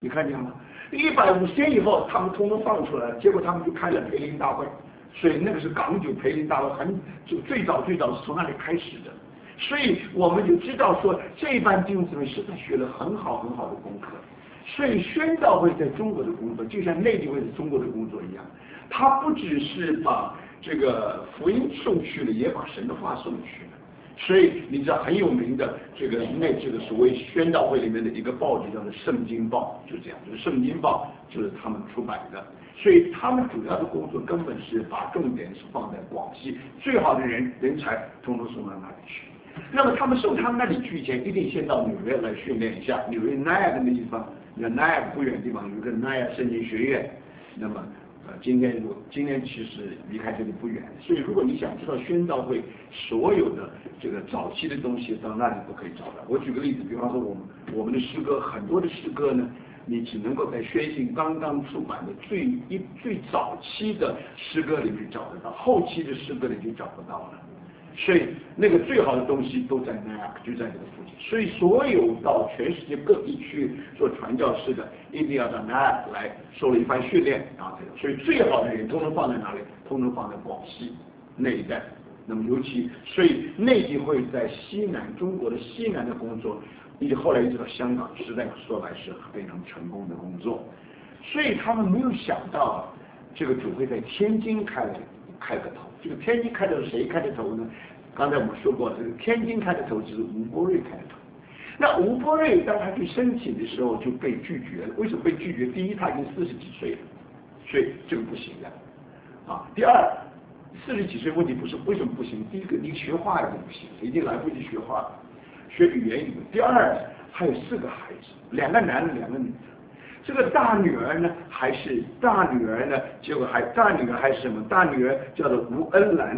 你看见吗？150天以后，他们通通放出来了，结果他们就开了培林大会，所以那个是港九培林大会，就最早是从那里开始的，所以我们就知道说这班弟兄姊妹实在学了很好的功课，所以宣道会在中国的工作，就像内地会在中国的工作一样，他不只是把这个福音送去了，也把神的话送去了。所以你知道很有名的这个所谓宣道会里面的一个报纸叫做《圣经报》，就这样，就是《圣经报》就是他们出版的。所以他们主要的工作根本是把重点是放在广西，最好的人才通通送到那里去。那么他们送他们那里去以前，一定先到纽约来训练一下。纽约奈亚的那地方，那奈亚不远的地方有一个奈亚圣经学院。那么今天其实离开这里不远，所以如果你想知道宣道会所有的这个早期的东西，到那里都可以找到。我举个例子，比方说我们的诗歌，很多的诗歌呢，你只能够在宣信刚刚出版的最早期的诗歌里面找得到，后期的诗歌里就找不到了。所以那个最好的东西都在那样，就在这个附近。所以所有到全世界各地去做传教士的，一定要到那样来受了一番训练啊。所以最好的人通通放在哪里？通通放在广西那一带。那么尤其，所以内地会在西南中国的西南的工作，后来一直到香港，实在说来是非常成功的工作。所以他们没有想到，这个主会在天津开个头。这个天津开的是谁开的头呢？刚才我们说过，这个天津开的头就是吴伯瑞开的头。那吴伯瑞当他去申请的时候就被拒绝了。为什么被拒绝？第一，他已经40几岁了，所以这个不行的啊。第二，40几岁问题不是为什么不行？第一个，你学话已经不行，已经来不及学话了，学语言语。第二，还有4个孩子，2个男的，2个女的。这个大女儿呢，结果大女儿还是什么？大女儿叫做吴恩兰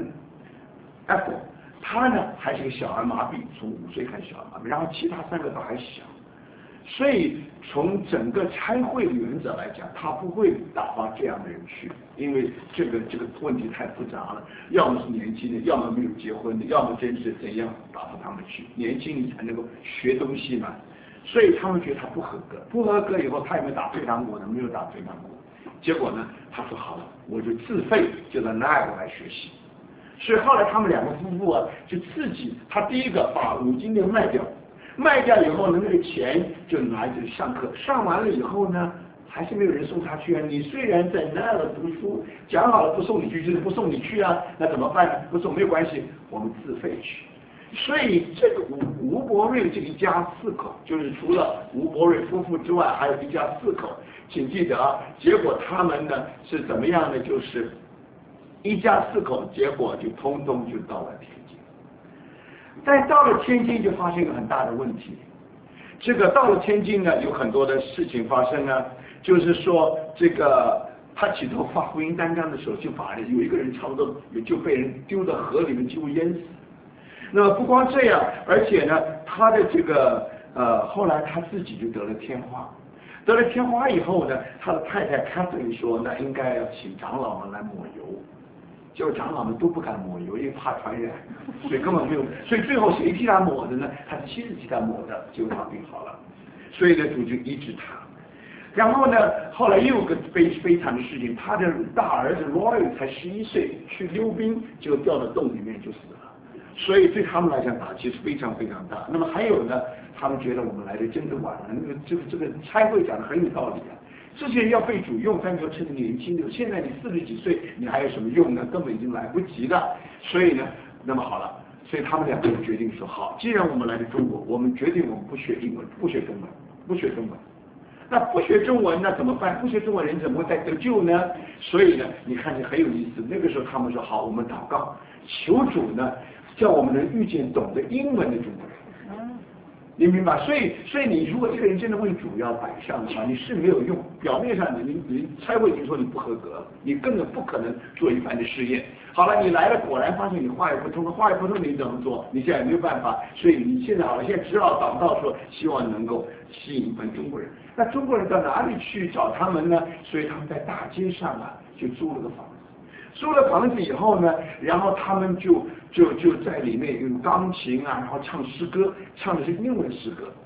，Apple， 她呢还是个小儿麻痹，从5岁开始小儿麻痹，然后其他3个都还小，所以从整个差会的原则来讲，他不会打发这样的人去，因为这个问题太复杂了，要么是年轻的，要么没有结婚的，要么真是怎样打发他们去，年轻你才能够学东西嘛。所以他们觉得他不合格，不合格以后他也没打退堂鼓呢，没有打退堂鼓。结果呢，他说好了，我就自费就到那个来学习。所以后来他们2个夫妇啊，就自己，他第一个把5金店卖掉以后呢，那个钱就拿去上课，上完了以后呢，还是没有人送他去啊。你虽然在那儿读书，讲好了不送你去就是不送你去啊，那怎么办呢？不送没有关系，我们自费去。所以这个吴伯瑞这一家4口，就是除了吴伯瑞夫妇之外，还有一家4口。请记得啊，结果他们呢是怎么样呢？就是一家4口，结果就通通就到了天津。但到了天津就发现一个很大的问题，这个到了天津呢，有很多的事情发生啊，就是说这个他起头发福音单张的时候，就把有一个人差不多就被人丢到河里面，几乎淹死。那么不光这样，而且呢，他的这个后来他自己就得了天花，得了天花以后呢，他的太太凯瑟琳说，那应该要请长老们来抹油，结果长老们都不敢抹油，因为怕传染，所以根本没有。所以最后谁替他抹的呢？他的妻子替他抹的，结果他病好了，所以呢主就医治他。然后呢，后来又有个悲惨的事情，他的大儿子 Roy 才11岁，去溜冰，就掉到洞里面就死了。所以对他们来讲打击是非常非常大。那么还有呢，他们觉得我们来的真的晚了。这个差会讲的很有道理啊。这些人要被主用，但你要趁着年轻的。现在你40几岁，你还有什么用呢？根本已经来不及了。所以呢，那么好了，所以他们2个人决定说，好，既然我们来自中国，我们决定我们不学英文，不学中文。那不学中文那怎么办？不学中文人怎么会再得救呢？所以呢，你看这很有意思。那个时候他们说好，我们祷告，求主呢叫我们能遇见懂得英文的中国人。你明白？所以你如果这个人真的为主要摆上的话，你是没有用。表面上你差会已经说你不合格，你根本不可能做一番的试验。好了，你来了，果然发现你话也不通，你怎么做？你现在没有办法，所以你现在好了，现在只好祷告说，希望能够吸引一般中国人。那中国人到哪里去找他们呢？所以他们在大街上啊，就租了个房子。租了房子以后呢，然后他们就在里面用钢琴啊，然后唱诗歌，唱的是英文诗歌。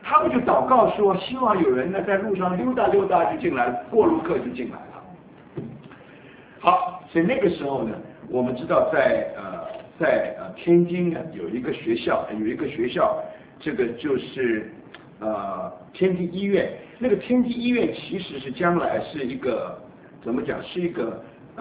他们就祷告说，希望有人呢在路上溜达溜达就进来了，过路客就进来了。好，所以那个时候呢，我们知道在天津呢有一个学校，这个就是天津医院。那个天津医院其实是将来是一个怎么讲？是一个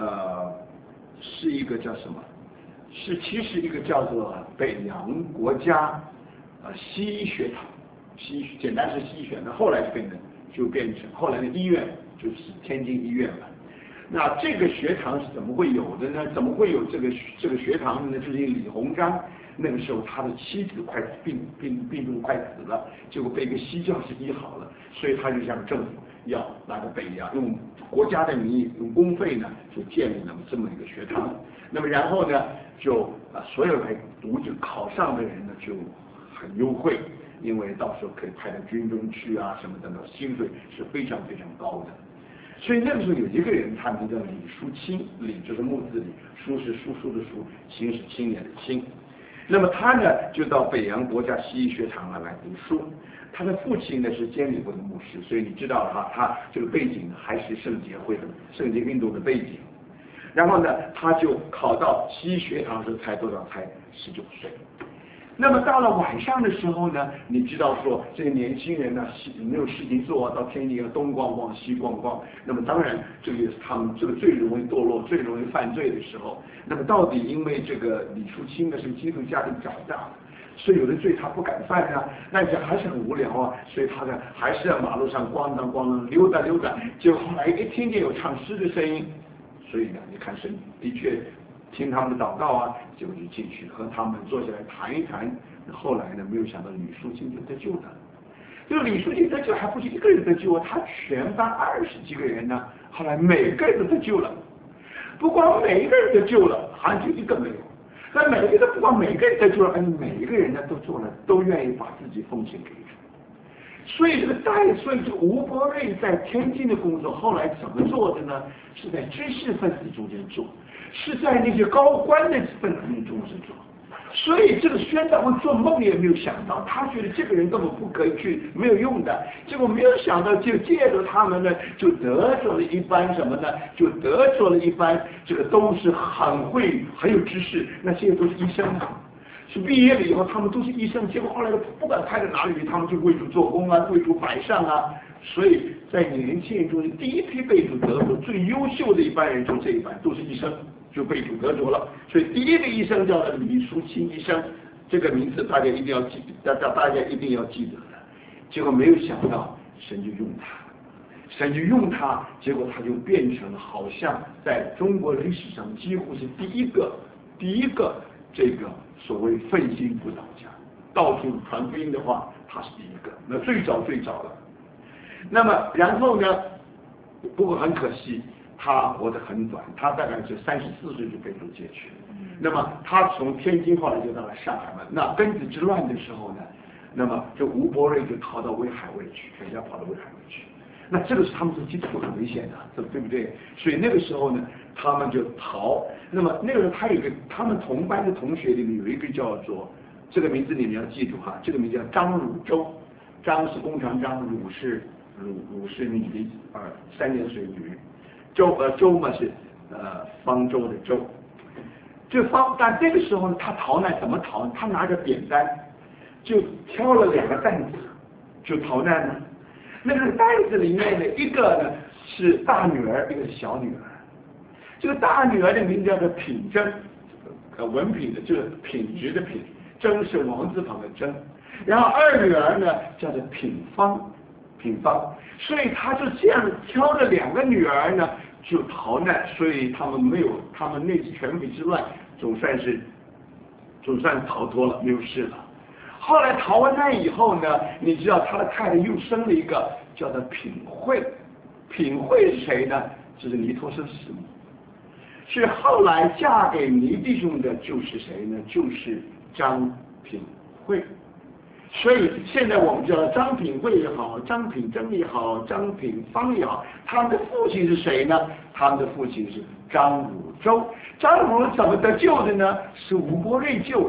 叫什么？其实一个叫做北洋国家西医学堂，简单是西医学堂，后来就变成后来的医院就是天津医院了。那这个学堂是怎么会有的呢？怎么会有这个学堂呢？就是李鸿章那个时候他的妻子快病重快死了，结果被一个西教士医好了，所以他就向政府要拿个北洋用国家的名义用公费呢就建立了这么一个学堂。那么然后呢就所有来读就考上的人呢就很优惠，因为到时候可以派到军中去啊什么等等，薪水是非常非常高的。所以那个时候有一个人，他名叫李书清，李就是木字李，书是叔叔的书，清是青年的清。那么他呢就到北洋国家西医学堂来读书。他的父亲呢是监理会的牧师，所以你知道哈，他这个背景还是圣洁运动的背景。然后呢，他就考到西医学堂时才多少？才19岁。那么到了晚上的时候呢，你知道说这些年轻人呢没有事情做，到天津要东逛逛西逛逛，那么当然这个也是他们这个最容易堕落、最容易犯罪的时候。那么到底因为这个李书清呢是基督家庭长大的，所以有的罪他不敢犯啊，那这还是很无聊啊，所以他呢还是在马路上咣当咣当溜达溜达，结果后来一听见有唱诗的声音，所以呢你看神的确听他们的祷告啊，结果就进去和他们坐下来谈一谈。后来呢，没有想到李书清就得救了。这个李书清得救还不是一个人得救啊，他全班20几个人呢，后来每个人都得救了。不光每一个人得救了，好像就一个没有。那不光每个人得救了，每一个人呢都愿意把自己奉献给主。所以这个吴伯瑞在天津的工作后来怎么做的呢？是在知识分子中间做，是在那些高官的分子中间做。所以这个宣道会做梦也没有想到，他觉得这个人根本不可以去，没有用的。结果没有想到，就借着他们呢，就得着了一班什么呢？就得着了一班这个都是很有知识，那些都是医生啊。是毕业了以后，他们都是医生，结果后来不管派到哪里，他们就为主做工啊，为主摆上啊。所以在年轻人中，第一批被主得着最优秀的一班人，就这一班都是医生。就被主得着了，所以第一个医生叫做李书清医生，这个名字大家一定要记得的。结果没有想到，神就用他，结果他就变成了好像在中国历史上几乎是第一个这个所谓奋心辅导家，到处传福音的话，他是第一个，那最早了。那么然后呢？不过很可惜。他活得很短，他大概是34岁就被主接去。那么他从天津后来就到了上海嘛。那庚子之乱的时候呢，那么这吴伯瑞就逃到威海卫去，全家跑到威海卫去。那这个是他们是基督徒很危险的，对不对？所以那个时候呢，他们就逃。那么那个时候他们同班的同学里面有一个叫做这个名字你们要记住哈，这个名字叫张汝舟，张是弓长张，汝是女的3点水女。周嘛是方舟的舟，但这个时候呢，他逃难怎么逃？他拿着扁担，就挑了2个担子，就逃难了。那个担子里面的一个呢是大女儿，一个是小女儿。这个大女儿的名字叫做品珍，文品的，就是品质的品，珍是王字旁的珍。然后二女儿呢叫做品芳。所以他就这样挑着2个女儿呢，就逃难。所以他们那次全北之乱总算逃脱了，没有事了。后来逃完难以后呢，你知道他的太太又生了一个叫做品惠。品惠是谁呢？就是尼托生师母。是后来嫁给尼弟兄的就是谁呢？就是张品惠。所以现在我们知道张品惠也好，张品珍也好，张品芳也好，他们的父亲是谁呢？他们的父亲是张汝舟。张汝怎么得救的呢？是吴伯瑞救的。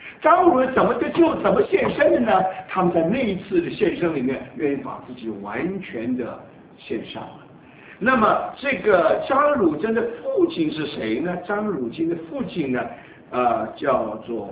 张鲁怎么得救，怎么献身的呢？他们在那一次的献身里面，愿意把自己完全的献上了。那么这个张汝珍的父亲是谁呢？张汝京的父亲呢，叫做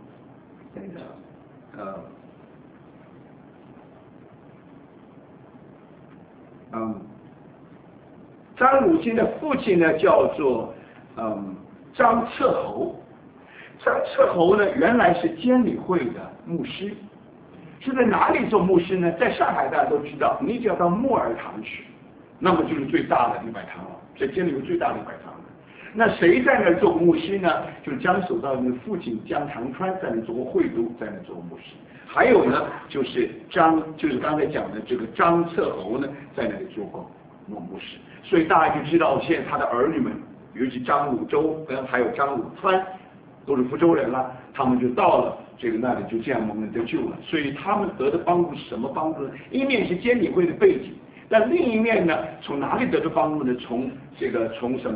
张汝京的父亲呢叫做张策侯。张策侯呢原来是监理会的牧师，是在哪里做牧师呢？在上海大家都知道，你只要到木尔堂去，那么就是最大的礼拜堂了，在监理会最大的礼拜堂了。那谁在那儿做牧师呢？就是江守道的父亲江长川在那做过会督，在那做牧师。还有呢，就是刚才讲的这个张策侯呢，在那里做过牧师。所以大家就知道，现在他的儿女们，尤其张汝舟还有张汝川，都是福州人了，他们就到了这个那里，就这样蒙人得救了。所以他们得的帮助是什么帮助呢？一面是监理会的背景，但另一面呢，从哪里得的帮助呢？从这个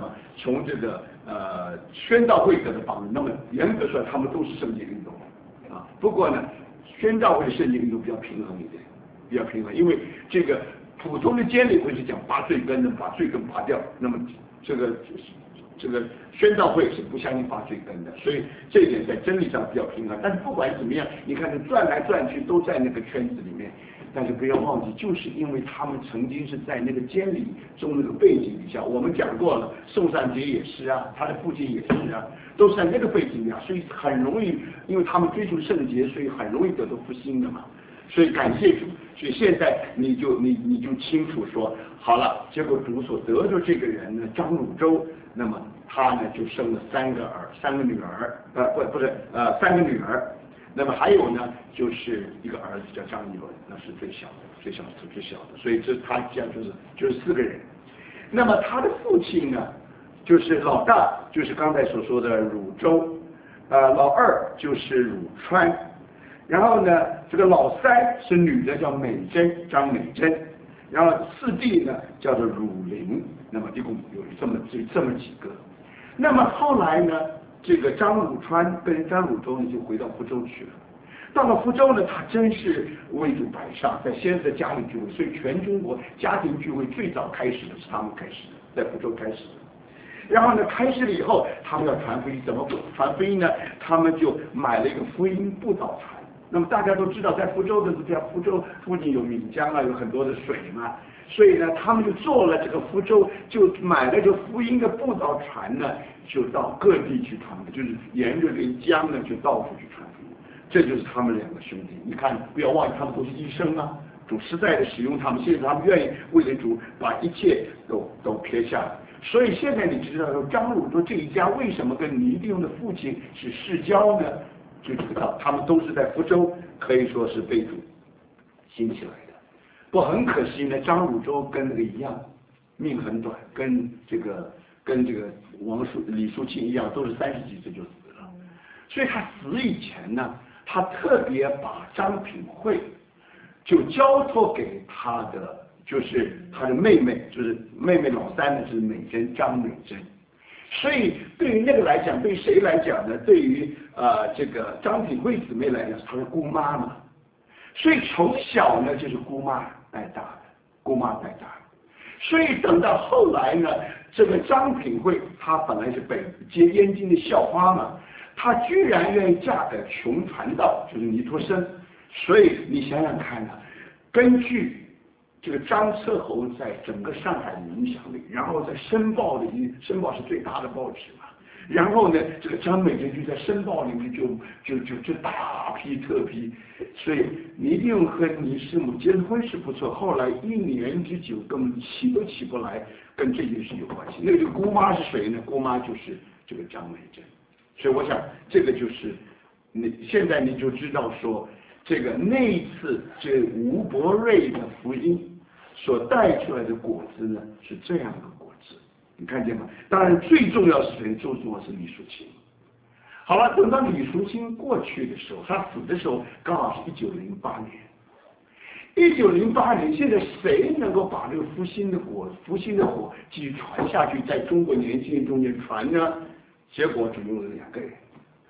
宣道会得的帮助。那么严格说，他们都是圣经运动啊。不过呢，宣道会的圣经运动比较平衡一点，比较平衡，因为这个普通的监理会是讲拔罪根的，把罪根拔掉。那么这个宣道会是不相信拔罪根的，所以这一点在真理上比较平衡。但是不管怎么样，你看这转来转去都在那个圈子里面。但是不要忘记，就是因为他们曾经是在那个监理中那个背景底下，我们讲过了，宋善杰也是啊，他的父亲也是啊，都是在那个背景下，所以很容易，因为他们追求圣洁，所以很容易得到复兴的嘛。所以感谢主，所以现在你就清楚说，好了，结果主所得着这个人呢，张汝舟，那么他呢就生了三个女儿，三个女儿。那么还有呢，就是一个儿子叫张一伦，那是最小的，所以他家就是4个人。那么他的父亲呢，就是老大，就是刚才所说的汝舟，老二就是汝川，然后呢，这个老三是女的，叫美珍，张美珍，然后4弟呢叫做汝霖，那么一共有这么几个。那么后来呢？这个张汝川跟张汝舟呢就回到福州去了。到了福州呢，他真是为主摆上，在先是家里聚会，所以全中国家庭聚会最早开始的是他们开始的，在福州开始的。然后呢，开始了以后，他们要传福音，怎么传福音呢？他们就买了一个福音布道船。那么大家都知道，在福州福州附近有岷江啊，有很多的水嘛。所以呢，他们就做了这个福州，就买了这福音的布道船呢，就到各地去传福音，就是沿着这个江呢，就到处去传福音。这就是他们2个兄弟。你看，不要忘记，他们都是医生啊，主实在的使用他们，现在他们愿意为了主把一切都撇下来。所以现在你知道，张汝舟这一家为什么跟倪弟兄的父亲是世交呢？就知道他们都是在福州，可以说是被主兴起来的。不，很可惜呢，张汝舟跟那个一样，命很短，跟这个李树清一样，都是30几岁就死了。所以他死以前呢，他特别把张品惠就交托给他的，就是他的妹妹，就是妹妹老三呢是美珍，张美珍。所以对于那个来讲，对谁来讲呢？对于这个张品惠姊妹来讲，她是姑妈嘛。所以从小呢就是姑妈带大的。所以等到后来呢，这个张品惠她本来是北接燕京的校花嘛，她居然愿意嫁给穷传道，就是倪柝声。所以你想想看啊，根据这个张策侯在整个上海的影响力，然后在申报是最大的报纸嘛，然后呢，这个张美珍就在申报里面就大批特批，所以倪弟兄和倪师母结了婚是不错，后来1年之久根本起都起不来，跟这件事有关系。那个姑妈是谁呢？姑妈就是这个张美珍。所以我想这个就是现在你就知道说，这个那一次这吴伯瑞的福音所带出来的果子呢，是这样的果子，你看见吗？当然最重要是谁？最重要是李淑清。好了，等到李淑清过去的时候，他死的时候刚好是1908年。1908年，现在谁能够把这个复兴的火继续传下去，在中国年轻人中间传呢？结果只用了2个人。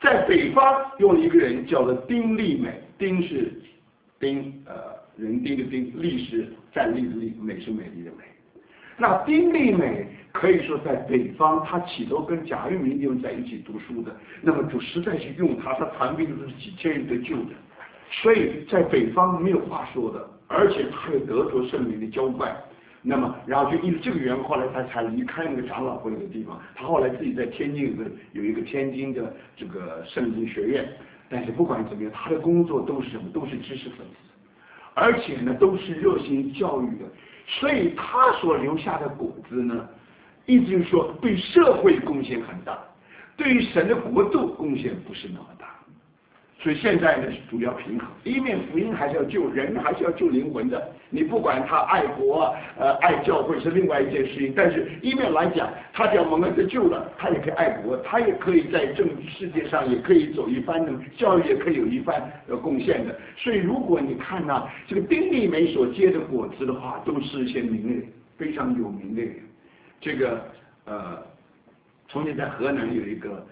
在北方用了一个人叫做丁立美，丁是人丁的丁，立是站立的立，美是美丽的美。那丁立美可以说在北方，他起头跟贾玉明就在一起读书的，那么就实在是用他传兵都是几千人得救的，所以在北方没有话说的，而且他有得着圣灵的浇灌。那么，然后就因为这个缘故，后来他才离开那个长老会那个地方。他后来自己在天津有一个天津的这个圣经学院。但是不管怎么样，他的工作都是什么？都是知识分子，而且呢都是热心教育的。所以他所留下的果子呢，意思就是说对社会贡献很大，对于神的国度贡献不是那么大。所以现在呢是主要平衡，一面福音还是要救人，还是要救灵魂的。你不管他爱国爱教会是另外一件事情，但是一面来讲，他只要蒙恩得救了，他也可以爱国，他也可以在政治世界上也可以走一番的，教育也可以有一番贡献的。所以如果你看呢，这个丁立美所结的果子的话，都是一些名人，非常有名的人。这个从前在河南有一个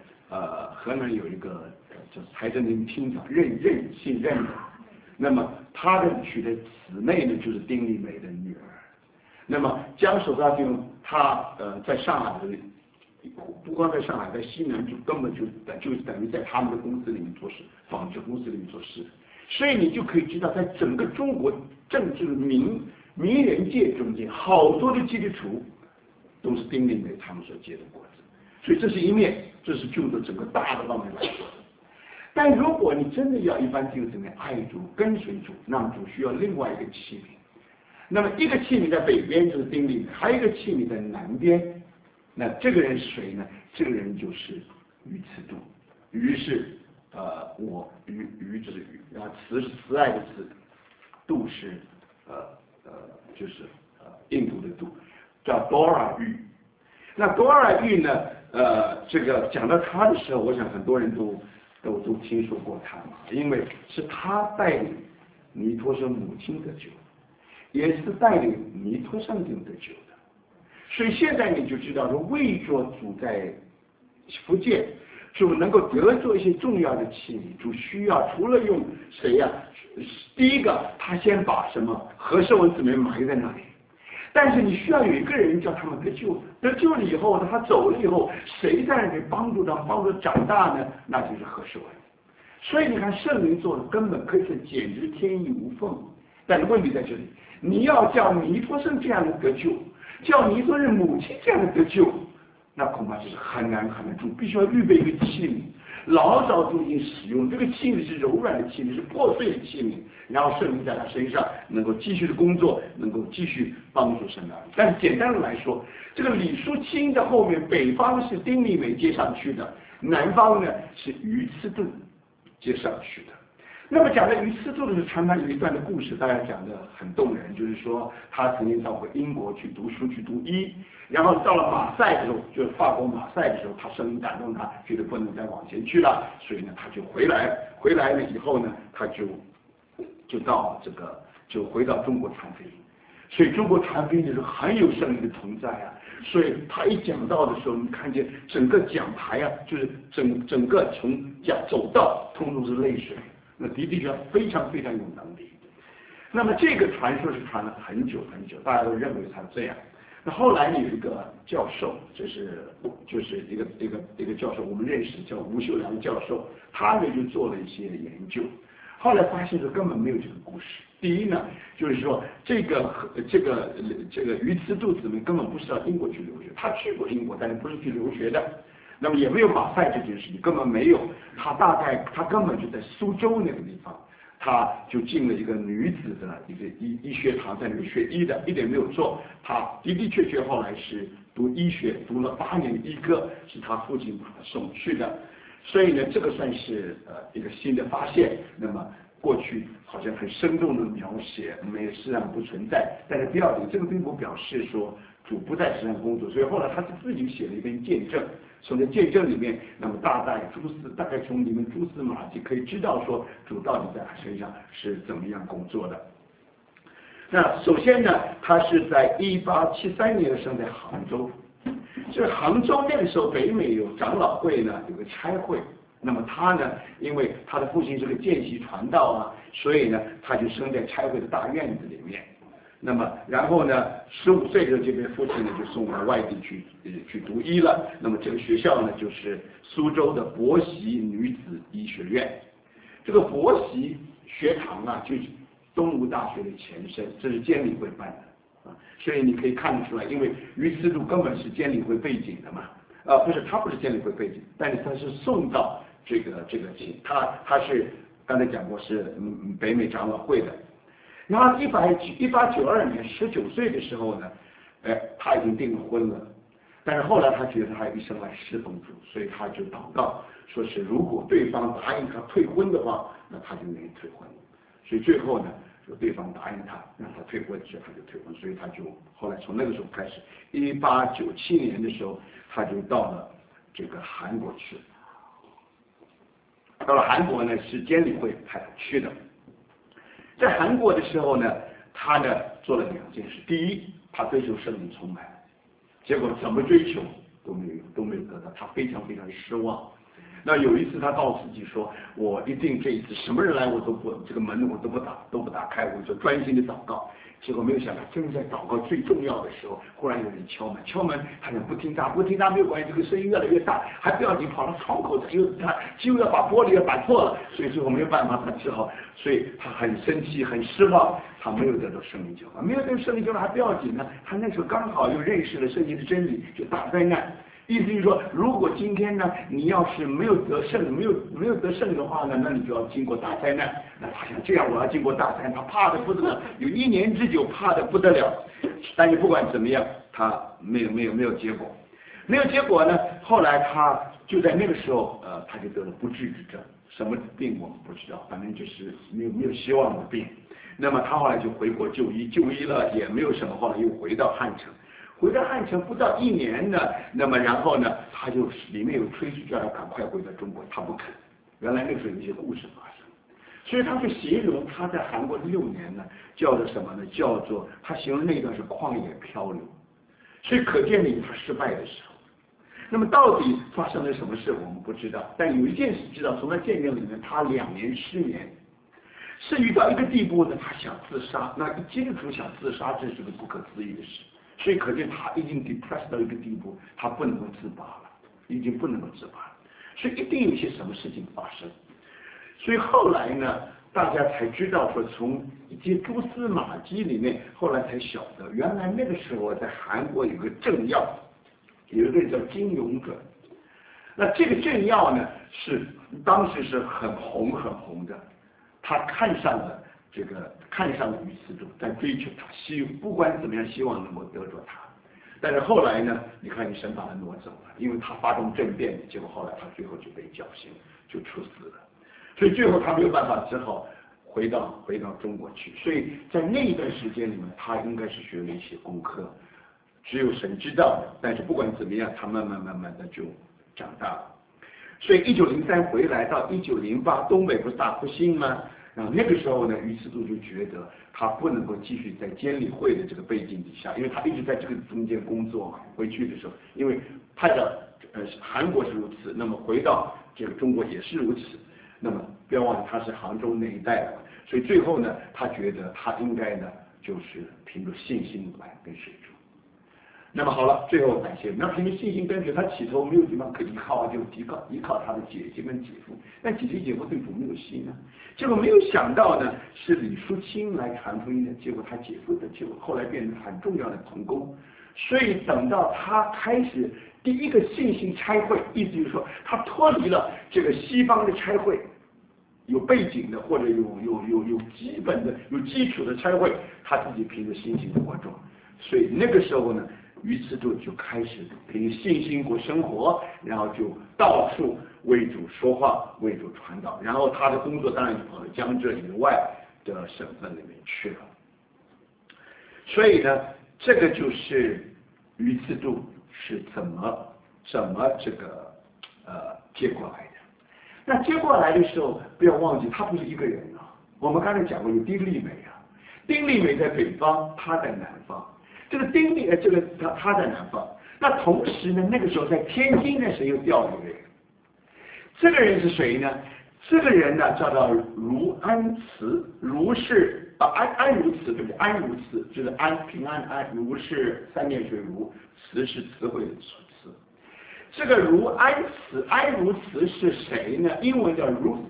就是财政厅厅长姓任的，那么他的娶的姊妹呢就是丁立美的女儿。那么江守大兄他在上海的，不光在上海，在西南就根本就等于在他们的公司里面做事，纺织公司里面做事。所以你就可以知道，在整个中国政治名人界中间，好多的基督徒都是丁立美他们所结的果子。所以这是一面，这是就着整个大的方面来说。但如果你真的要一般弟兄姊妹爱主跟随主，那么主需要另外一个器皿。那么一个器皿在北边就是丁立美，还有一个器皿在南边。那这个人是谁呢？这个人就是于慈度。于是于就是于，然后慈是慈爱的慈，度是就是印度的度，叫 Dora 玉。那 Dora 玉呢？这个讲到他的时候，我想很多人都听说过他嘛，因为是他带领尼托生母亲得救，也是带领尼托圣经得救的。所以现在你就知道说，为着主在福建，主能够得做一些重要的器皿，主需要除了用谁呀？第一个，他先把什么何寿文姊妹埋在那里。但是你需要有一个人叫他们得救，得救了以后，他走了以后，谁在那里帮助他长大呢？那就是何寿文。所以你看圣灵做的根本可以是简直天衣无缝。但是问题在这里，你要叫尼托生这样的得救，叫尼托生母亲这样的得救，那恐怕就是很难主必须要预备一个器皿。老早就已经使用这个器皿是柔软的器皿，是破碎的器皿，然后圣灵在他身上能够继续的工作，能够继续帮助神儿。但是简单的来说，这个李淑清的后面，北方是丁立美接上去的，南方呢是于慈度接上去的。那么讲的于慈度的是传谈有一段的故事，大家讲的很动人，就是说他曾经到过英国去读书，去读医，然后到了马赛的时候，就是法国马赛的时候，他圣灵感动他，觉得不能再往前去了，所以呢他就回来了以后呢，他就到就回到中国传福音。所以中国传福音的时候很有圣灵的同在啊，所以他一讲道的时候，你看见整个讲台啊，就是整个从走道通通是泪水。那的确非常非常有能力。那么这个传说是传了很久很久，大家都认为他这样。那后来有一个教授，就是一个教授，我们认识叫吴秀良教授，他呢就做了一些研究，后来发现说根本没有这个故事。第一呢，就是说这个于慈度姊妹根本不是到英国去留学，他去过英国，但是不是去留学的。那么也没有马赛这件事情，根本没有。他根本就在苏州那个地方，他就进了一个女子的一个医学堂，在那里学医的，一点没有错。他的确后来是读医学，读了8年的医科，是他父亲把他送去的。所以呢，这个算是一个新的发现。那么过去好像很生动的描写，实际上不存在。但是不要紧，这个并不表示说主不在世上工作。所以后来他是自己写了一篇见证。从这见证里面，那么大概从里面蛛丝马迹可以知道说主到底在他身上是怎么样工作的。那首先呢，他是在1873年生在杭州。这杭州那个时候北美有长老会呢，有个差会， 那么他呢，因为他的父亲是个见习传道啊，所以呢，他就生在差会的大院子里面。那么，然后呢，15岁的时候，这边父亲呢就送到外地去读医了。那么这个学校呢，就是苏州的伯习女子医学院。这个伯习学堂啊，就是东吴大学的前身，这是监理会办的啊。所以你可以看得出来，因为于思度根本是监理会背景的嘛。不是，他不是监理会背景，但是他是送到这个他是刚才讲过是北美长老会的。然后1892年19岁的时候呢，他已经订了婚了，但是后来他觉得他一生来侍奉主，所以他就祷告，说是如果对方答应他退婚的话，那他就愿意退婚。所以最后呢，说对方答应他让他退婚，所以他就退婚。所以他就后来从那个时候开始，1897年的时候，他就到了这个韩国去。到了韩国呢，是监理会派他去的。在韩国的时候呢，他呢做了2件事。第一，他追求圣灵充满，结果怎么追求都没有得到，他非常非常失望。那有一次他告诉自己说，我一定这一次什么人来我都不这个门我都不打开，我就专心的祷告。结果没有想到，正在祷告最重要的时候，忽然有人敲门，他不听他没有关系，这个声音越来越大，还不要紧，跑到窗口他几乎要把玻璃要打破了，所以最后没有办法，他只好，所以他很生气很失望，他没有得到圣灵浇灌，没有得到圣灵浇灌还不要紧呢，他那时候刚好又认识了圣经的真理，就大灾难。意思就是说，如果今天呢，你要是没有得胜，没有得胜的话呢，那你就要经过大灾难。那他想这样，我要经过大灾难，他怕的不得了，有1年之久，怕的不得了。但是不管怎么样，他没有结果，没有结果呢。后来他就在那个时候，他就得了不治之症，什么病我们不知道，反正就是没有希望的病。那么他后来就回国就医了，也没有什么，后来又回到汉城。回到汉城不到1年呢，那么然后呢，他就里面有催促叫他赶快回到中国，他不肯。原来那个时候有一些故事发生，所以他就形容他在韩国的6年呢，叫做什么呢？叫做他形容那一段是旷野漂流，所以可见他失败的时候。那么到底发生了什么事我们不知道，但有一件事知道，从他见证里面，他2年失眠，至于到一个地步呢，他想自杀。那基督徒想自杀，这是个不可思议的事。所以可见他已经 depressed 到一个地步，他不能够自拔了，已经不能够自拔了。所以一定有些什么事情发生。所以后来呢，大家才知道说，从一些蛛丝马迹里面，后来才晓得，原来那个时候在韩国有个政要，有一个人叫金永准。那这个政要呢，是当时是很红的，他看上了于思度，在追求他，不管怎么样，希望能够得着他。但是后来呢，你看神把他挪走了，因为他发动政变，结果后来他最后就被绞刑，就处死了。所以最后他没有办法，只好回到中国去。所以在那一段时间里面，他应该是学了一些功课，只有神知道的。但是不管怎么样，他慢慢的就长大了。所以1903回来到1908，东北不是大复兴吗？然后那个时候呢，于思度就觉得他不能够继续在监理会的这个背景底下，因为他一直在这个中间工作嘛。回去的时候，因为派到韩国是如此，那么回到这个中国也是如此。那么不要忘记他是杭州那一带的，所以最后呢，他觉得他应该呢就是凭着信心来跟随主。那么好了，最后感谢。那凭着信心跟随，他起头没有地方可依靠，就依靠他的姐姐跟姐夫。但姐姐姐夫对主没有信呢，结果没有想到呢，是李淑清来传福音的，结果他姐夫的结果后来变成很重要的同工。所以等到他开始第一个信心差会，意思就是说他脱离了这个西方的差会，有背景的或者有基本的有基础的差会，他自己凭着信心活着。所以那个时候呢，于思度就开始凭信心过生活，然后就到处为主说话，为主传道。然后他的工作当然就跑到江浙以外的省份里面去了。所以呢，这个就是于思度是怎么这个接过来的。那接过来的时候，不要忘记他不是一个人啊。我们刚才讲过有丁立美啊，丁立美在北方，他在南方。这个他在南方。那同时呢，那个时候在天津呢，谁又调了一个人？ 这个人是谁呢？这个人呢叫做如安慈，如是安如慈，对不对？安如慈就是平安安，如是三点水如，慈是词汇的词。这个如安如慈是谁呢？英文叫 Ruth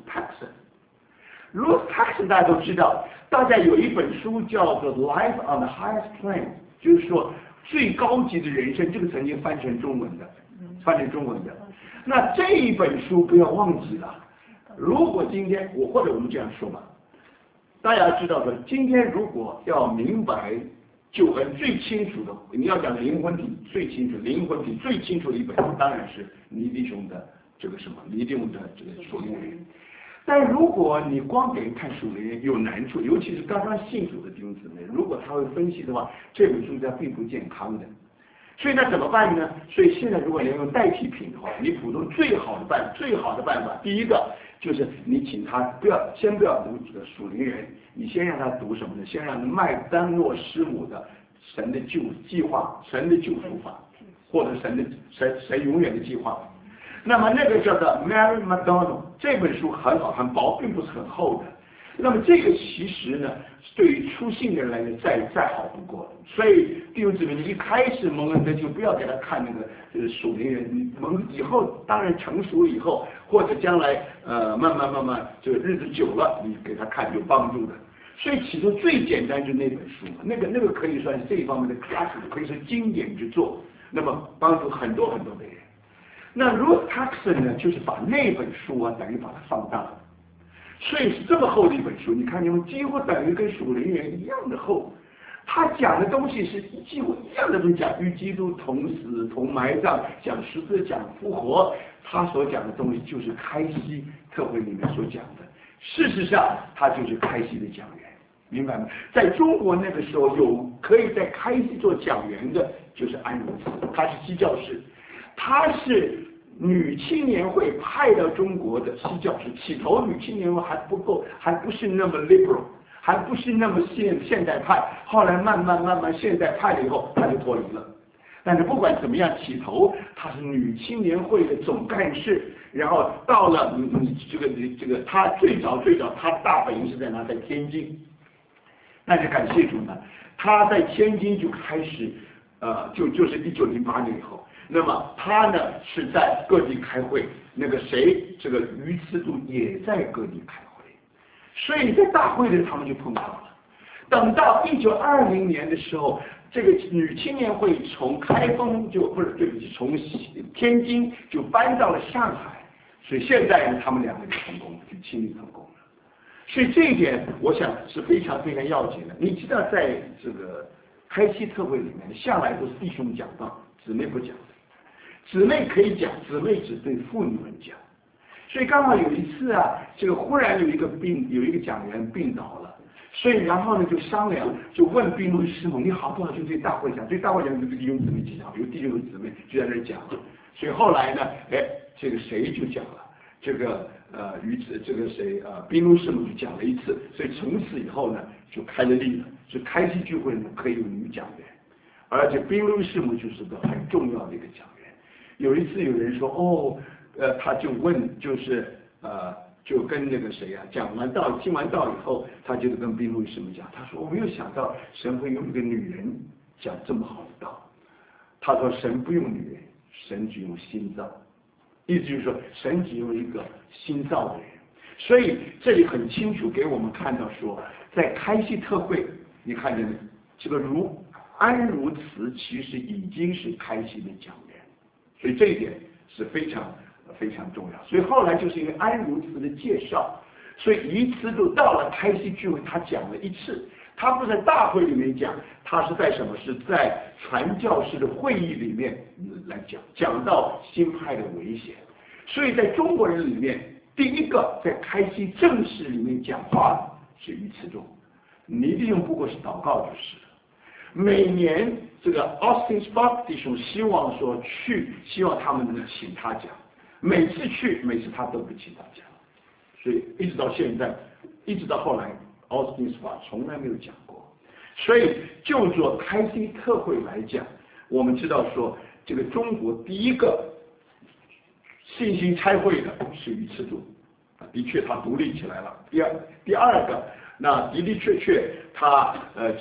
Paxson。Ruth Paxson 大家都知道，大家有一本书叫做《Life on the Highest Plane》，就是说最高级的人生，这个曾经翻成中文的。那这一本书不要忘记了。如果今天或者我们这样说吧，大家知道的，今天如果要明白救恩最清楚的，你要讲灵魂体最清楚的一本书，当然是尼弟兄的这个尼弟兄的这个属灵人。但如果你光给人看属灵人有难处，尤其是刚刚信主的弟兄姊妹，如果他会分析的话，这本书它并不健康的。所以那怎么办呢？所以现在如果你要用代替品的话，你普通最好的办法，第一个就是你请他先不要读这个属灵人，你先让他读什么呢？先让麦丹诺师母的神的救计划、神的救赎法，或者神永远的计划。那么那个叫做 Mary McDonald 这本书很好，很薄，并不是很厚的。那么这个其实呢，对于初信的人来讲再好不过了。所以弟兄姊妹，你一开始蒙恩的就不要给他看那个属灵人，你以后当然成熟以后，或者将来慢慢这个日子久了，你给他看有帮助的。所以其中最简单就是那本书嘛，那个可以算是这一方面的 classic， 可以是经典之作，那么帮助很多的人。那 Ruth Paxson 呢，就是把那本书等于把它放大了。所以是这么厚的一本书，你看你们几乎等于跟属灵人一样的厚。他讲的东西是几乎一样的东西，讲与基督同死同埋葬，讲十字讲复活。他所讲的东西就是开西特会里面所讲的。事实上，他就是开西的讲员，明白吗？在中国那个时候可以在开西做讲员的，就是安如慈，他是西教士，他是女青年会派到中国的西教士。起头女青年会还不够，还不是那么 liberal， 还不是那么现代派，后来慢慢现代派了以后，他就脱离了。但是不管怎么样，起头他是女青年会的总干事，然后到了这个他最早他大本营是在哪？在天津。那就感谢主呢，他在天津就开始就是1908年以后。那么他呢是在各地开会，那个谁，这个于慈度也在各地开会，所以在大会里他们就碰到了。等到1920年的时候，这个女青年会从开封从天津就搬到了上海，所以现在呢他们两个就成功了，就亲密成功了。所以这一点我想是非常非常要紧的。你知道在这个开西特会里面，向来都是弟兄讲道，姊妹不讲。姊妹可以讲，姊妹只对妇女们讲。所以刚好有一次这个忽然有一个讲员病倒了，所以然后呢就商量，就问宾路师母，你好不好就对大会讲？对大会讲就弟兄姊妹讲，有弟兄有姊妹就在那讲。所以后来呢，这个谁就讲了，这个宾路师母就讲了一次，所以从此以后呢就开了例了，就开西聚会呢可以有女讲员，而且宾路师母就是个很重要的一个讲员。有一次有人说他就问，就跟那个谁讲完道听完道以后，他就跟宾路师母讲，他说我没有想到神会用一个女人讲这么好的道。他说神不用女人，神只用心造，意思就是说神只用一个心造的人。所以这里很清楚给我们看到说，在开西特会，你看见这个安如慈其实已经是开西的讲员。所以这一点是非常非常重要。所以后来就是因为安如慈的介绍，所以于慈度到了开西聚会，他讲了一次。他不是在大会里面讲，他是在什么？是在传教士的会议里面来讲到新派的危险。所以在中国人里面，第一个在开西正式里面讲话是于慈度，你利用不过是祷告就是了。每年这个 Austin Spark 弟兄希望他们能请他讲，每次他都不请他讲，所以一直到现在，一直到后来 Austin Spark 从来没有讲过。所以就做开西特会来讲，我们知道说这个中国第一个信心差会的是于次度，的确他独立起来了。第二个，那的的确确他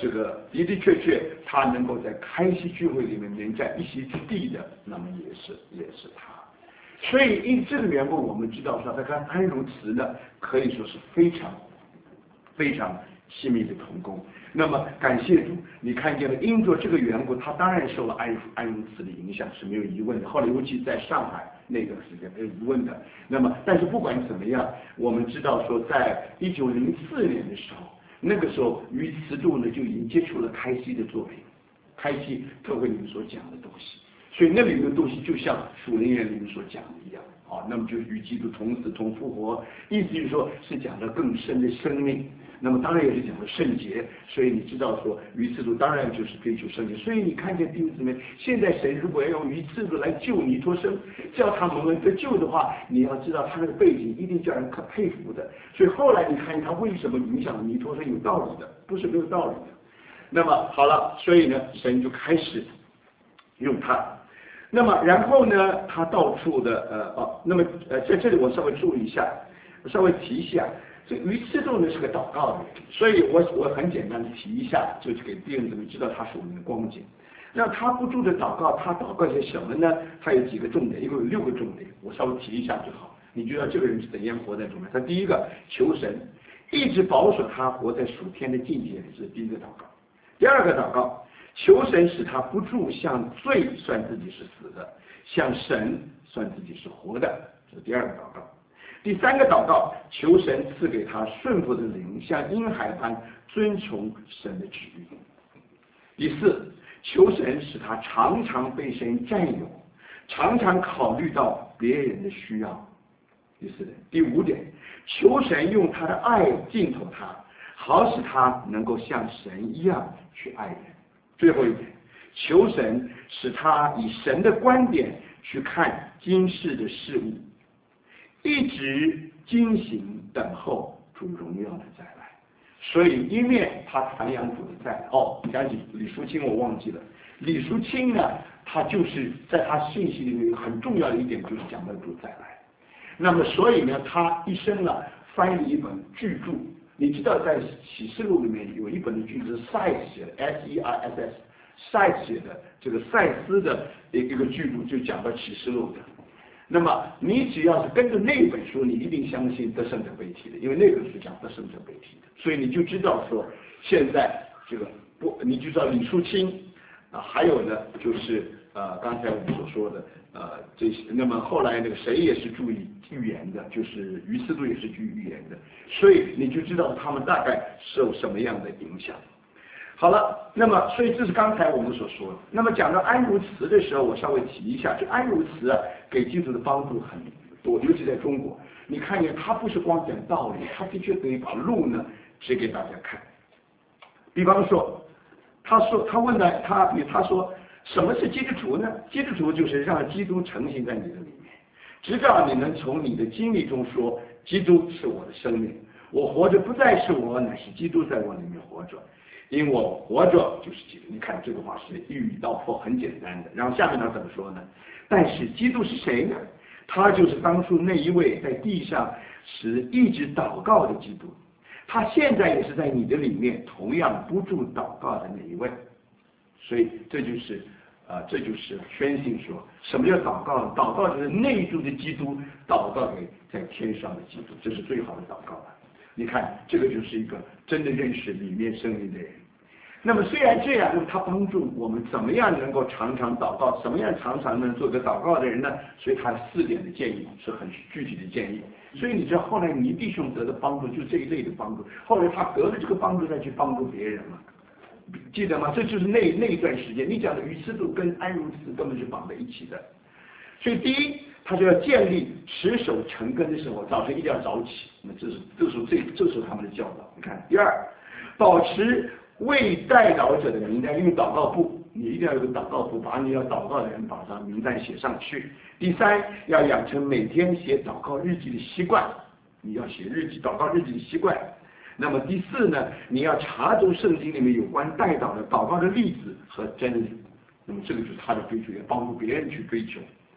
他能够在开西聚会里面能占一席之地的，那么也是他。所以因这个缘故，我们知道说他跟安如慈呢可以说是非常非常亲密的同工。那么感谢主，你看见了，因着这个缘故，他当然受了安如慈的影响是没有疑问的。后来尤其在上海那段时间没有疑问的。那么但是不管怎么样，我们知道说在1904年的时候，那个时候于慈度呢就已经接触了开西的作品，开西特会里面所讲的东西。所以那里面的东西就像属灵人里面所讲的一样，那么就是与基督同死同复活，意思就是说是讲的更深的生命。那么当然也是讲的圣洁，所以你知道说于次度当然就是追求圣洁。所以你看见弟兄姊妹，现在神如果要用于次度来救尼托生，叫他蒙恩得救的话，你要知道他那个背景一定叫人可佩服的。所以后来你看他为什么影响尼托生，有道理的，不是没有道理的。那么好了，所以呢，神就开始用他。那么然后呢，他到处的那么在这里我稍微注意一下，稍微提一下。这于次度呢是个祷告的人，所以我很简单的提一下，就是给弟兄姊妹知道他属灵的光景。那他不住的祷告，他祷告些什么呢？他有几个重点，一共有6个重点，我稍微提一下就好。你知道这个人是怎样活在中间？他第一个求神一直保守他活在属天的境界里，这是第一个祷告。第二个祷告，求神使他不住向罪算自己是死的，向神算自己是活的，这是第二个祷告。第三个祷告，求神赐给他顺服的灵，像婴孩般遵从神的旨意。第四，求神使他常常被神占有，常常考虑到别人的需要。第五点，求神用他的爱浸透他，好使他能够像神一样去爱人。最后一点，求神使他以神的观点去看今世的事物，一直警醒等候主荣耀的再来。所以一面他传扬主的再来。想起李淑清我忘记了，李淑清呢，他就是在他信息里面很重要的一点就是讲到主再来。那么所以呢，他一生呢翻译了一本巨著，你知道在启示录里面有一本的巨著是赛斯写的 SERSS， 赛斯写的这个赛斯的一个巨著就讲到启示录的。那么你只要是跟着那本书，你一定相信得胜者被提的，因为那本书讲得胜者被提的，所以你就知道说现在这个你就知道李淑清还有呢就是刚才我们所说的这些，那么后来那个谁也是注意预言的，就是于次度也是注意预言的，所以你就知道他们大概受什么样的影响。好了，那么所以这是刚才我们所说的。那么讲到安如慈的时候，我稍微提一下，就安如慈给基督的帮助很多，尤其在中国，你看见他不是光讲道理，他的确可以把路呢指给大家看。比方说，他问了他说什么是基督徒呢？基督徒就是让基督成型在你的里面，直到你能从你的经历中说，基督是我的生命，我活着不再是我，乃是基督在我里面活着。因我活着就是基督。你看这个话是一语道破，很简单的。然后下面他怎么说呢？但是基督是谁呢？他就是当初那一位在地上是一直祷告的基督，他现在也是在你的里面同样不住祷告的那一位。所以这就是宣信说什么叫祷告？祷告就是内住的基督祷告给在天上的基督，这是最好的祷告了。你看这个就是一个真的认识里面生命的人。那么虽然这样，那么他帮助我们怎么样能够常常祷告，怎么样常常能做个祷告的人呢？所以他4点的建议是很具体的建议。所以你知道后来倪弟兄得的帮助就这一类的帮助，后来他得了这个帮助再去帮助别人嘛，记得吗？这就是那一段时间，你讲的于次度跟安如慈根本是绑在一起的。所以第一，他就要建立持守成根的生活，早晨一定要早起，那这是他们的教导。你看，第二，保持为代祷者的名单，用祷告簿，你一定要有个祷告簿，把你要祷告的人把他名单写上去。第三，要养成每天写祷告日记的习惯，你要写日记、祷告日记的习惯。那么第四呢，你要查读圣经里面有关代祷的祷告的例子和真理。那么这个就是他的追求，要帮助别人去追求。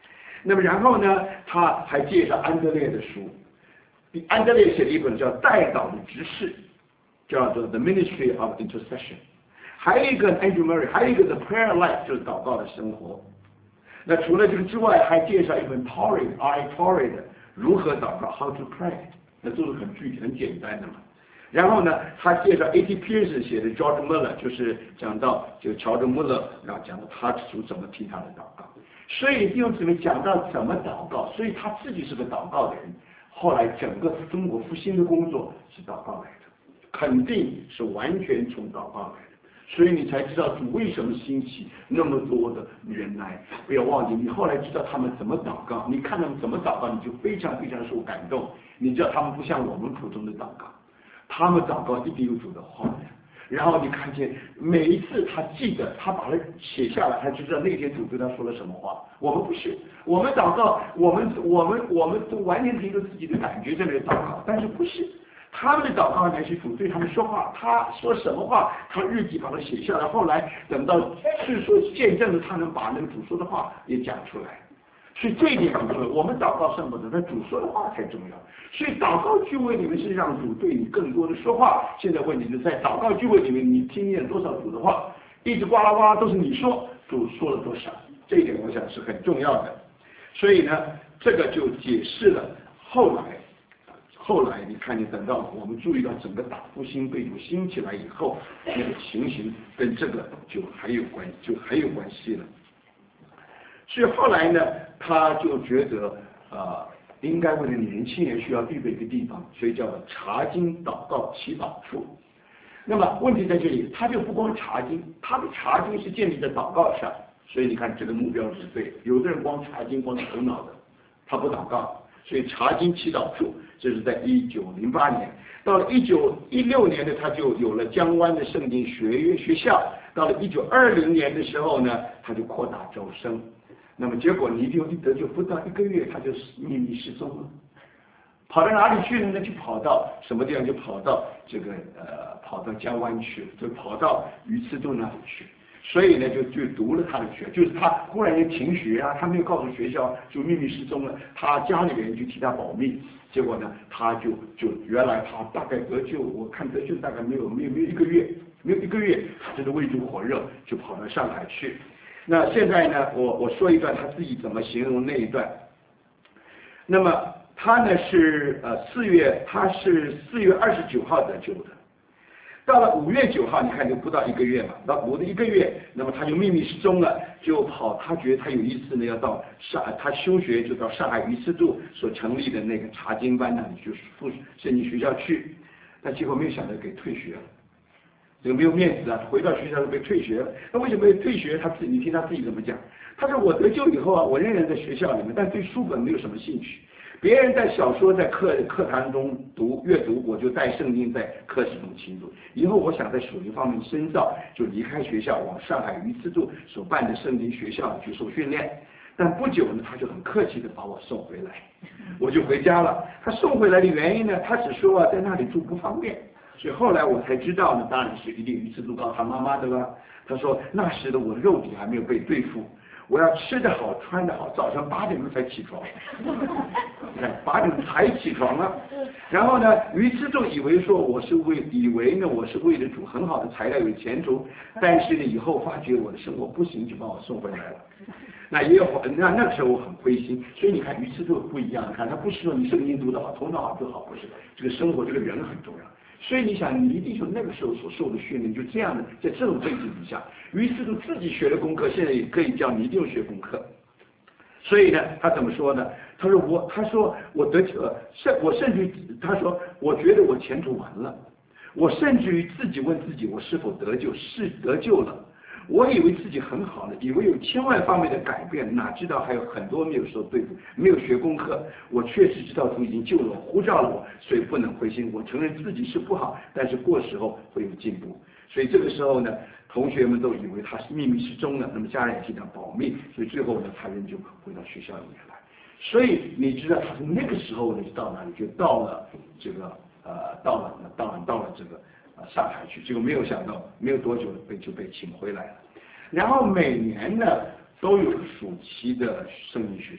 那么然后呢，他还介绍安德烈的书，安德烈写了一本叫《代祷的执事》，叫做《The Ministry of Intercession》，还有一个 Andrew Murray， 还有一个 The Prayer Life， 就是祷告的生活。那除了这个之外，还介绍一本 Torrey的如何祷告 How to Pray， 那都是很具体很简单的嘛。然后呢，他介绍 A.T. Pierce 写的 George Muller， 就是讲到就乔治穆勒，然后讲到他主怎么替他的祷告。所以弟兄姊妹讲到怎么祷告，所以他自己是个祷告的人。后来整个中国复兴的工作是祷告来的，肯定是完全从祷告来的。所以你才知道主为什么兴起那么多的人来。不要忘记，你后来知道他们怎么祷告，你看他们怎么祷告，你就非常非常受感动。你知道他们不像我们普通的祷告，他们祷告一定有主的话的。然后你看见每一次他记得，他把它写下来，他就知道那天主对他说了什么话。我们不是，我们祷告，我们都完全凭着自己的感觉在那里祷告，但是不是。他们的祷告乃是主对他们说话，他说什么话，他日记把它写下来。后来等到是说见证了，他能把那个主说的话也讲出来。所以这一点很重要。我们祷告什么的，那主说的话才重要。所以祷告聚会里面是让主对你更多的说话。现在问题是在祷告聚会里面，你听见多少主的话，一直呱啦呱啦都是你说，主说了多少，这一点我想是很重要的。所以呢，这个就解释了后来你看见等到我们注意到整个大复兴被主兴起来以后，那个情形跟这个就很有关系了。所以后来呢，他就觉得应该为了年轻人需要预备一个地方，所以叫查经祷告祈祷处。那么问题在这里，他就不光查经，他的查经是建立在祷告上，所以你看这个目标是对的。有的人光查经光头脑的，他不祷告。所以查经祈祷处，这是在1908年。到了1916年呢，他就有了江湾的圣经学校。到了1920年的时候呢，他就扩大招生。那么结果尼丢一得救不到1个月，他就秘密失踪了。跑到哪里去了呢？就跑到什么地方？就跑到跑到江湾去了，就跑到鱼池洞那里去。所以呢，就读了他的学，就是他忽然间停学啊，他没有告诉学校，就秘密失踪了。他家里人就替他保密，结果呢，他就原来他大概得救，我看得救大概没有1个月，没有1个月，他真的为主火热，就跑到上海去。那现在呢，我说一段他自己怎么形容那一段。那么他呢是4月29号得救的。到了5月9号，你看就不到1个月嘛，到5的1个月，那么他就秘密失踪了，就跑，他觉得他有意思呢，要到他休学就到上海鱼池渡所成立的那个查经班那里，就是圣经学校去，但结果没有想到给退学了，这个没有面子啊，回到学校就被退学了。那为什么被退学？你听他自己怎么讲？他说我得救以后啊，我仍然在学校里面，但对书本没有什么兴趣。别人在小说在课堂中阅读，我就带圣经在课室中倾读。以后我想在属灵方面深造，就离开学校，往上海鱼池渡所办的圣经学校去受训练。但不久呢，他就很客气的把我送回来，我就回家了。他送回来的原因呢，他只说在那里住不方便。所以后来我才知道呢，当然是一定鱼池渡告诉他妈妈的了。他说那时的我的肉体还没有被对付。我要吃得好，穿得好，早上8点钟才起床，8点才起床了。然后呢，鱼池渡以为我是为了主很好的材料有前途，但是呢，以后发觉我的生活不行，就把我送回来了。那也有那个时候我很灰心，所以你看鱼池渡不一样，看他不是说你圣经读得好，头脑好就好，不是，这个生活这个人很重要。所以你想，你一定就那个时候所受的训练，就这样的，在这种背景底下，于是就自己学的功课，现在也可以叫你一定学功课。所以呢，他怎么说呢？他说我甚至他说我觉得我前途完了，我甚至于自己问自己，我是否得救？是得救了。我以为自己很好了，以为有1000万方面的改变，哪知道还有很多没有受对付，没有学功课。我确实知道主已经救了我，呼召了我，所以不能灰心。我承认自己是不好，但是过时候会有进步。所以这个时候呢，同学们都以为他是秘密失踪了，那么家人也替他保密，所以最后呢，他仍旧回到学校里面来。所以你知道他是那个时候呢，就到哪里？就到了这个到了这个上海去，结果没有想到，没有多久就被请回来了。然后每年呢都有暑期的圣经学校，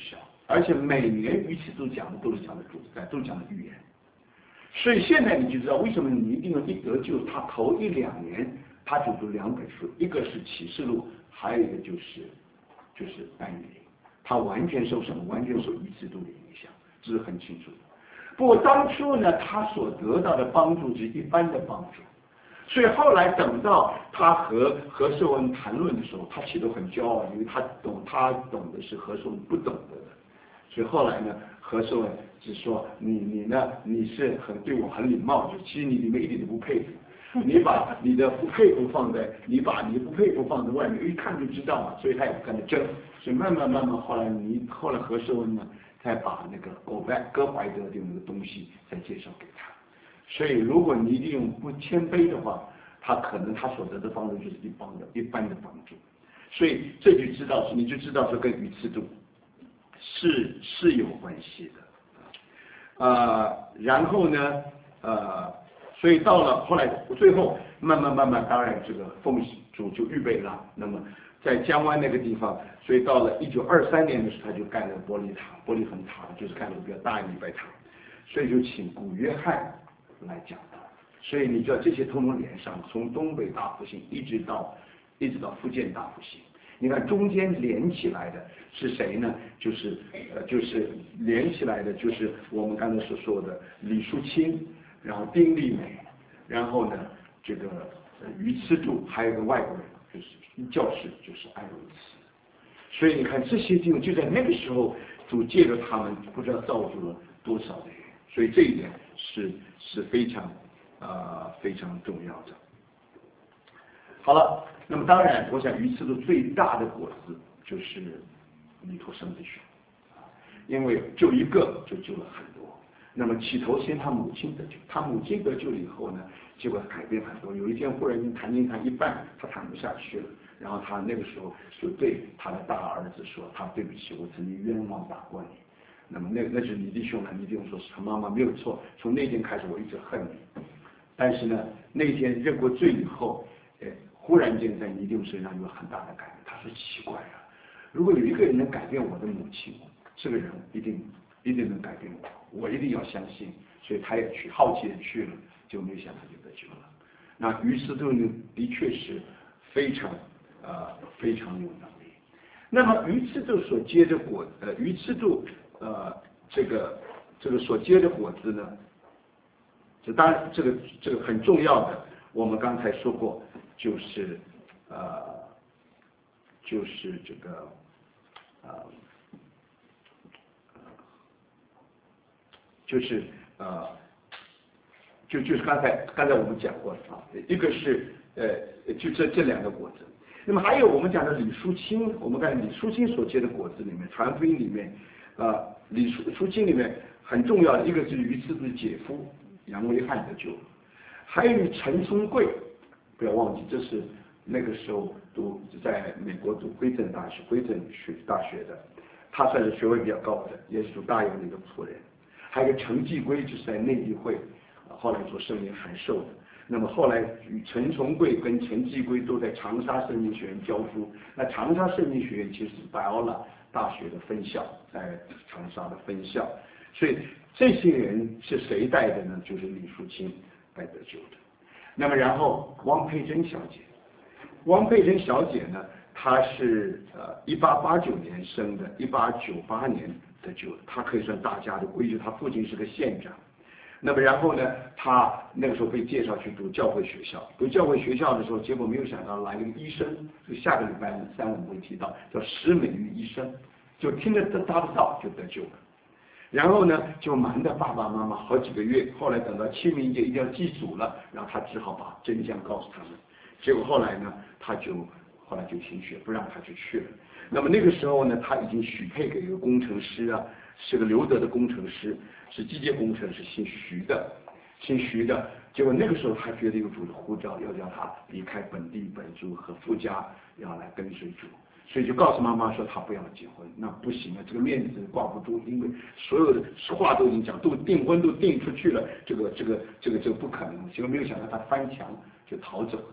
而且每年鱼池都讲的都是讲的主宰，都是讲的预言。所以现在你就知道为什么你一定要一得救，他头1、2年他就读2本书，一个是启示录，还有一个就是但以理，他完全受什么？完全受鱼池度的影响，这是很清楚的。不过当初呢，他所得到的帮助是一般的帮助，所以后来等到他和何寿文谈论的时候，他其实很骄傲，因为他懂的是何寿文不懂得的，所以后来呢，何寿文只说你呢，你是对我很礼貌，就其实你里面一点都不佩服，你把你的不佩服放在外面，一看就知道嘛，所以他也不跟他争，所以慢慢后来何寿文呢，才把那个哥怀德的那个东西再介绍给他。所以如果你一定不谦卑的话，他可能他所得的帮助就是一般的帮助。所以这就知道你就知道这跟鱼池度是有关系的。然后呢所以到了后来最后慢慢，当然这个奉主就预备了。那么在江湾那个地方，所以到了1923年的时候，他就盖了玻璃恒塔，就是盖了比较大一礼拜堂，所以就请古约翰来讲道。所以你知道这些通通连上，从东北大复兴一直到福建大复兴。你看中间连起来的是谁呢？就是连起来的就是我们刚才所说的李树清，然后丁立美，然后呢这个于次度，还有一个外国人就是教士，就是艾伦茨。所以你看这些地方就在那个时候，主借着他们不知道造就了多少的人，所以这一点是非常重要的。好了，那么当然，我想鱼池度最大的果子就是弥陀生子学，因为就一个就救了很多。那么起头先他母亲得救，他母亲得救了以后呢，结果改变很多。有一天忽然间谈经谈一半，他谈不下去了，然后他那个时候就对他的大儿子说：“他对不起，我曾经冤枉打过你。”那么那是你弟兄呢？你弟兄说是妈妈没有错，从那天开始我一直恨你。但是呢，那天认过罪以后，忽然间在你弟兄身上有很大的改变。他说奇怪啊，如果有一个人能改变我的母亲，这个人一定能改变我一定要相信。所以他也好奇的去了，就没想到就得救了。那于是度呢，的确是非常有能力。那么于次度所结的果，于次度这个所结的果子呢，这当然这个很重要的，我们刚才说过，就是这个就是刚才我们讲过的啊，一个是就这两个果子。那么还有我们讲的李淑清，我们看李淑清所结的果子里面，传福音里面李淑清里面很重要的一个是于次度的姐夫杨维汉得救，还有陈聪贵，不要忘记这是那个时候在美国读辉顿大学的，他算是学位比较高的，也是读大有的一个仆人。还有一个陈继圭，就是在内地会后来做圣灵函授的。那么后来与陈崇贵跟陈继圭都在长沙圣经学院教书。那长沙圣经学院其实是拜奥拉大学的分校，在长沙的分校。所以这些人是谁带的呢？就是李淑清带得救的。那么然后汪佩珍小姐呢，她是1889年生的，1898年得救的，她可以算大家的闺女，她父亲是个县长。那么然后呢，他那个时候被介绍去读教会学校，读教会学校的时候，结果没有想到来了一个医生，就下个礼拜3我们会提到，叫石美玉医生，就听着他的道就得救了。然后呢，就瞒着爸爸妈妈好几个月，后来等到清明节一定要祭祖了，然后他只好把真相告诉他们。结果后来呢，后来就停学，不让他去了。那么那个时候呢，他已经许配给一个工程师啊，是个留德的工程师，是机械工程师，姓徐的。结果那个时候他觉得有主的呼召，要叫他离开本地本族和夫家，要来跟随主，所以就告诉妈妈说他不要结婚，那不行啊，这个面子挂不住，因为所有的话都已经讲，都订婚都订出去了，这个不可能。结果没有想到他翻墙就逃走了。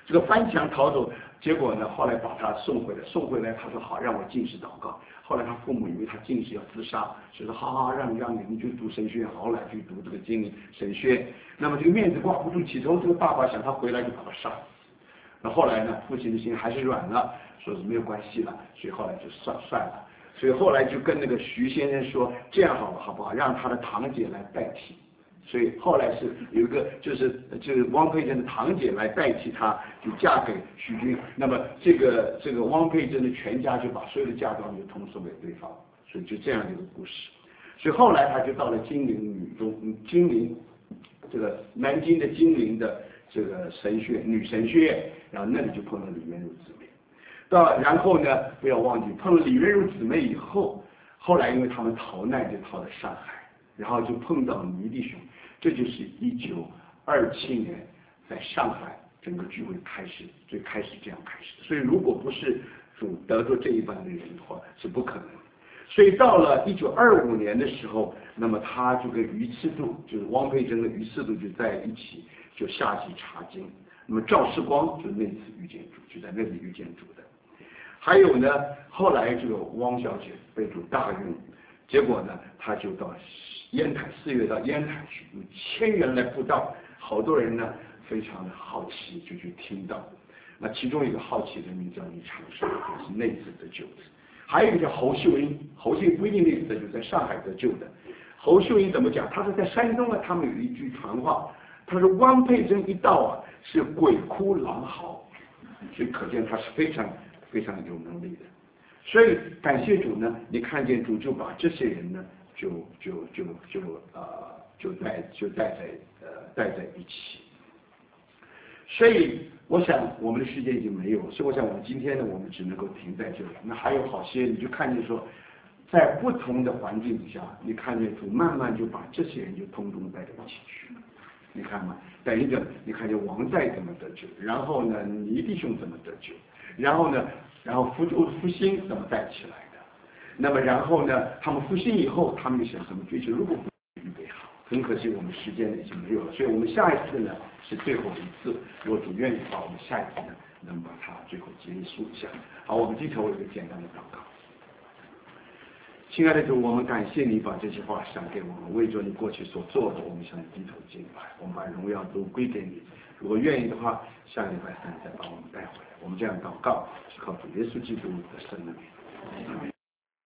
这个翻墙逃走，结果呢，后来把他送回来，他说好，让我进士祷告。后来他父母以为他进士要自杀，所以说好，让你们去读神学院，好来去读这个神学。那么这个面子挂不住，起头这个爸爸想他回来就把他杀死。那后来呢，父亲的心还是软了，说是没有关系了，所以后来就算了。所以后来就跟那个徐先生说，这样好不好？让他的堂姐来代替。所以后来是有一个就是汪佩珍的堂姐来代替她，就嫁给徐君。那么这个汪佩珍的全家就把所有的嫁妆就通送给对方，所以就这样的一个故事。所以后来他就到了金陵这个南京的金陵的这个女神学院，然后那里就碰到李元儒姊妹。然后呢，不要忘记碰了李元儒姊妹以后，后来因为他们逃难就逃到上海，然后就碰到倪弟兄。这就是1927年在上海整个聚会最开始这样开始的。所以如果不是主得着这一班的人的话，是不可能的。所以到了1925年的时候，那么他就跟于次度，就是汪佩珍的于次度就在一起，就下集查经。那么赵世光就那次遇见主，就在那里遇见主的。还有呢，后来这个汪小姐被主大用，结果呢，他就到烟台4月到烟台去，有1000人来布道，好多人呢非常的好奇，就去听到。那其中一个好奇的名叫李长寿，就是那次得救的。还有一个叫侯秀英，侯秀英不一定那次得救，在上海得救的。侯秀英怎么讲？他说在山东啊，他们有一句传话，他说汪佩珍一到啊，是鬼哭狼嚎，所以可见他是非常非常有能力的。所以感谢主呢，你看见主就把这些人呢，带在一起。所以我想我们的时间已经没有，所以我想我们今天呢，我们只能够停在这里。那还有好些，你就看见说，在不同的环境底下，你看见主慢慢就把这些人就通通带到一起去了。你看嘛，等一等，你看见王在怎么得救，然后呢，倪弟兄怎么得救，然后福州复兴怎么带起来的，那么然后呢，他们复兴以后，他们想怎么追求？如果不预备好，很可惜我们时间已经没有了，所以我们下一次呢是最后一次，如果主愿意的话，我们下一次呢能把它最后结束一下。好，我们低头有一个简单的祷告。亲爱的主，我们感谢你把这些话赏给我们，为着你过去所做的，我们向你低头敬拜，我们把荣耀都归给你。如果愿意的话，下礼拜3再把我们带回来。我们这样祷告，是靠主耶稣基督的圣名。